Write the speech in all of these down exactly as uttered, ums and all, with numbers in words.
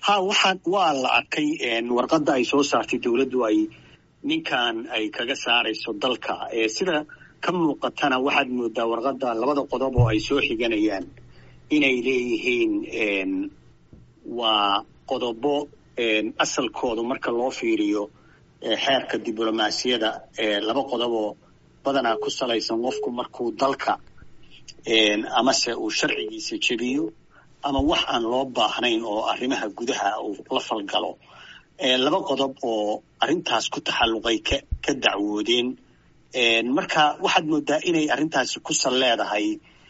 ha waxaan waa la arkay warqadda ay soo saartay dawladdu ay ninkan ay kaga saarayso dalka ee sida ka muuqatana waxaad moodaa warqadda labada qodob oo ay soo xiganayaan inay leeyihiin waa qodobo asalkoodu marka loo fiiriyo xeerka diblomaasiyada laba qodob oo badanaa ku salaysan qofku markuu dalka amase uu sharcigiisa jebiyo ama wax aan loo baahnayn oo arrimaha gudaha uu la falgalo laba qodob oo arrintaas ku taxalluqay ka ka dacwoodeen marka waxaad moodaa inay arrintaasi ku sal leedahay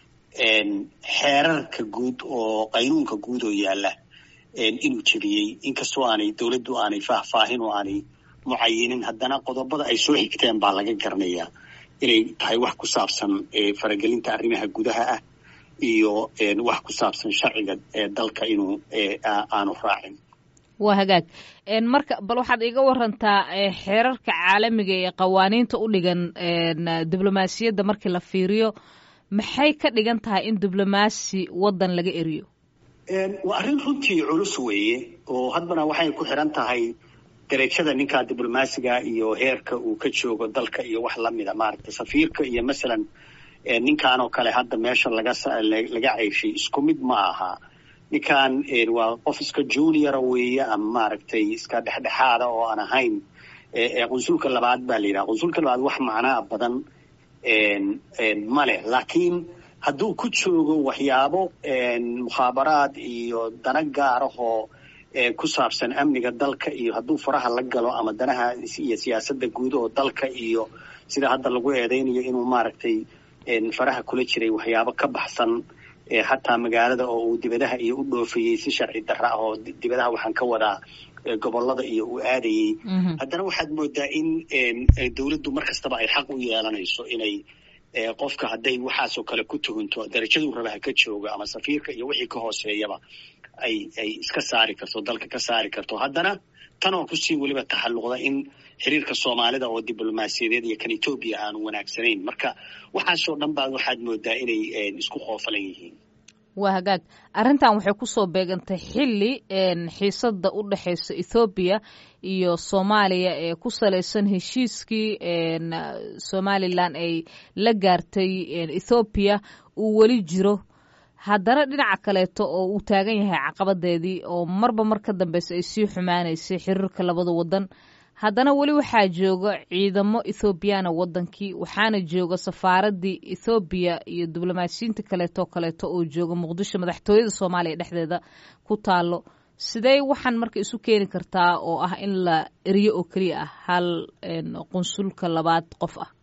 xeerarka guud oo qaynuunka guud oo yaalla inuu jebiyey inkastoo aanay dawladdu aanay faahfaahin oo aanay mucayinin haddana qodobada ay soo xigteen baa laga garanayaa inay tahay wax ku saabsan faragelinta arrimaha gudaha ah iyo wax ku saabsan sharciga dalka inuu aanu raacin. waa hagaag marka bal waxaad iga warantaa xeerarka caalamiga ee qawaaniinta u dhigan diblomaasiyadda markii la fiiriyo maxay ka dhigan tahay in diblomaasi waddan laga eriyo? waa arrin runtii culus weeye oo haddana waxay ku xiran tahay darajada ninka diblomaasiga iyo heerka uu ka joogo dalka iyo wax lamida maaragtay safiirka iyo masalan ninkan oo kale hadda meesha laga laga ceyshay isku mid ma aha ninkan waa qof iska junior weeye ama maaragtay iska dhexdhexaada oo aan ahayn qunsulka labaad baa la yidhaha qunsulka labaad wax macnaa badan male laakiin hadduu ku joogo waxyaabo mukhaabaraad iyo dana gaarahoo ku saabsan amniga dalka iyo hadduu faraha la galo ama danaha iyo siyaasadda guud oo dalka iyo sida hadda lagu eedaynayo inuu maaragtay faraha kula jiray waxyaabo ka baxsan hataa magaalada oo uu dibadaha iyo u dhoofayey si sharci darra ah oo dibadaha waxaan ka wadaa gobollada iyo uu aadayey haddana waxaad moodaa in dawladdu mar kastaba ay xaq u yeelanayso inay qofka hadday waxaasoo kale ku tuhunto darajaduu rabaha ka jooga ama safiirka iyo wixii ka hooseeyaba ay ay iska saari karto dalka ka saari karto haddana tan oo kusii weliba taxalluqda in xiriirka soomaalida oo diblomaasiyadeed iyo kan etoobiya aanu wanaagsanayn marka waxaasoo dhan baa waxaad moodaa inay isku qoofalan yihiin. waa hagaag arrintan waxay kusoo beegantay xilli xiisadda u dhexaysa ethoobiya iyo soomaaliya ee ku salaysan heshiiskii somalilan ay la gaartay ethoobiya uu weli jiro haddana dhinaca kaleeto oo uu taagan yahay caqabadeedii oo marba mar ka dambeysa ay sii xumaanaysay xiriirka labada waddan haddana weli waxaa jooga ciidamo ethoobiyaana waddankii waxaana jooga safaaraddii ethoobiya iyo diblomaasiyiinta kaleetoo kaleeto oo jooga muqdisho madaxtooyada soomaaliya dhexdeeda ku taalo sidee waxaan marka isu keeni kartaa oo ah in la eriyo oo keliya ah hal qunsulka labaad qof ah?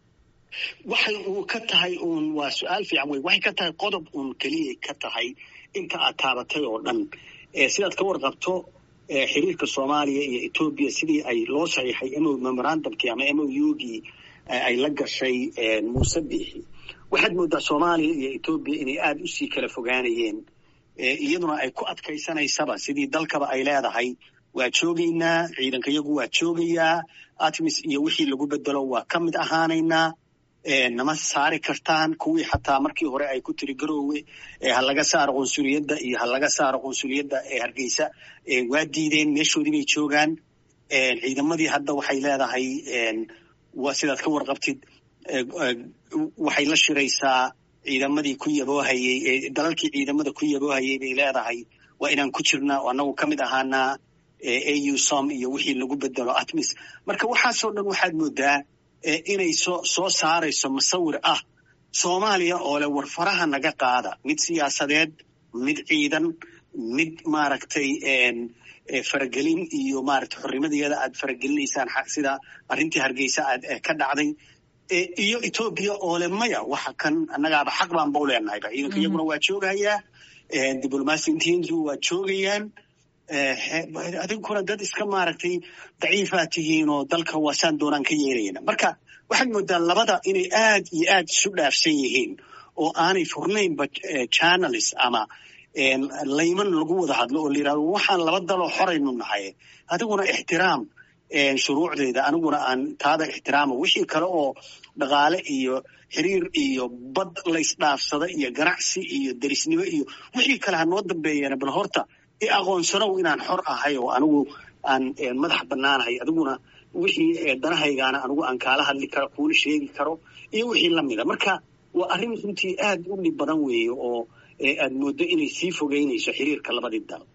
waxay uu ka tahay uun waa su-aal fiican wey waxay ka tahay qodob uun keliya ka tahay inta aad taabatay oo dhan sidaad ka warqabto xiriirka soomaaliya iyo etoobiya sidii ay loo saxiixay mo memorandumkii ama m o u-gii ay la gashay muuse biixi waxaad moodaa soomaaliya iyo etoobiya inay aada usii kala fogaanayeen iyaduna ay ku adkaysanaysaba sidii dalkaba ay leedahay waa joogaynaa ciidanka iyagu waa joogayaa atmis iyo wixii lagu bedelo waa ka mid ahaanaynaa nama saari kartaan kuwii xataa markii hore ay ku tiri garoowe ha laga saaro qunsuliyadda iyo ha laga saaro qunsuliyadda ee hargeysa waa diideen meeshoodii bay joogaan ciidamadii hadda waxay leedahay waa sidaad ka warqabtid waxay la shiraysaa ciidamadii ku yaboohayey dalalkii ciidamada ku yaboohayey bay leedahay waa inaan ku jirnaa oo annagu ka mid ahaanaa a u som iyo wixii lagu bedelo atmis marka waxaasoo dhan waxaad moodaa inay soo soo saarayso musawir ah soomaaliya oo leh war faraha naga qaada mid siyaasadeed mid ciidan mid maaragtay faragelin iyo maaragtay xornimadeeda aad faragelinaysaan sida arrintii hargeysa aad ka dhacday iyo etoobiya oo leh maya waxa kan annagaaba xaq baan ba u leenahayba ciidanka iyaguna waa joogayaa diblomaasiyiintu waa joogayaan adinkuna dad iska maaragtay daciifaad tihiin oo dalka waasaan doonaan ka yeelayna marka waxaad moodaa labada inay aad iyo aad isu dhaafsan yihiin oo aanay furnaynba channels ama layman lagu wada hadlo oo la yidhahdo waxaan laba daloo xoraynu nahay adiguna ixtiraam shuruucdeeda aniguna aan taada ixtiraamo wixii kale oo dhaqaale iyo xiriir iyo bad laysdhaafsada iyo ganacsi iyo derisnimo iyo wixii kale ha noo dambeeyana bal horta i aqoonsanow inaan xor ahay oo anigu aan madax bannaanahay adiguna wixii danahaygaana anigu aan kaala hadli karo kuula sheegi karo iyo wixii la mida marka waa arrin runtii aad u dhib badan weeye oo aad mooddo inay sii fogeynayso xiriirka labadii dal